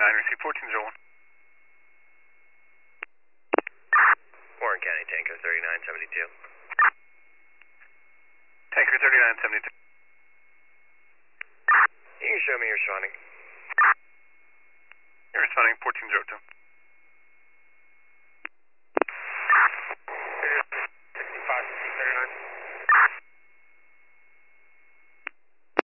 receive 1401. Warren County, Tanker 3972. Tanker 3972. You can show me you're responding. You're responding 1402.